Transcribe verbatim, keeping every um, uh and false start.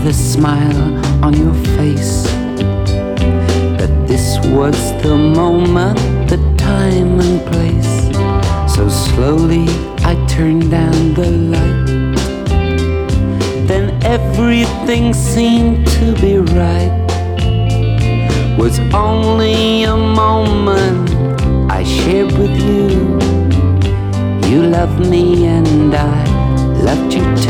the smile on your face, that this was the moment, the time and place. So slowly I turned down the light. Then everything seemed to be right. Was only a moment I shared with you. You loved me and I loved you too.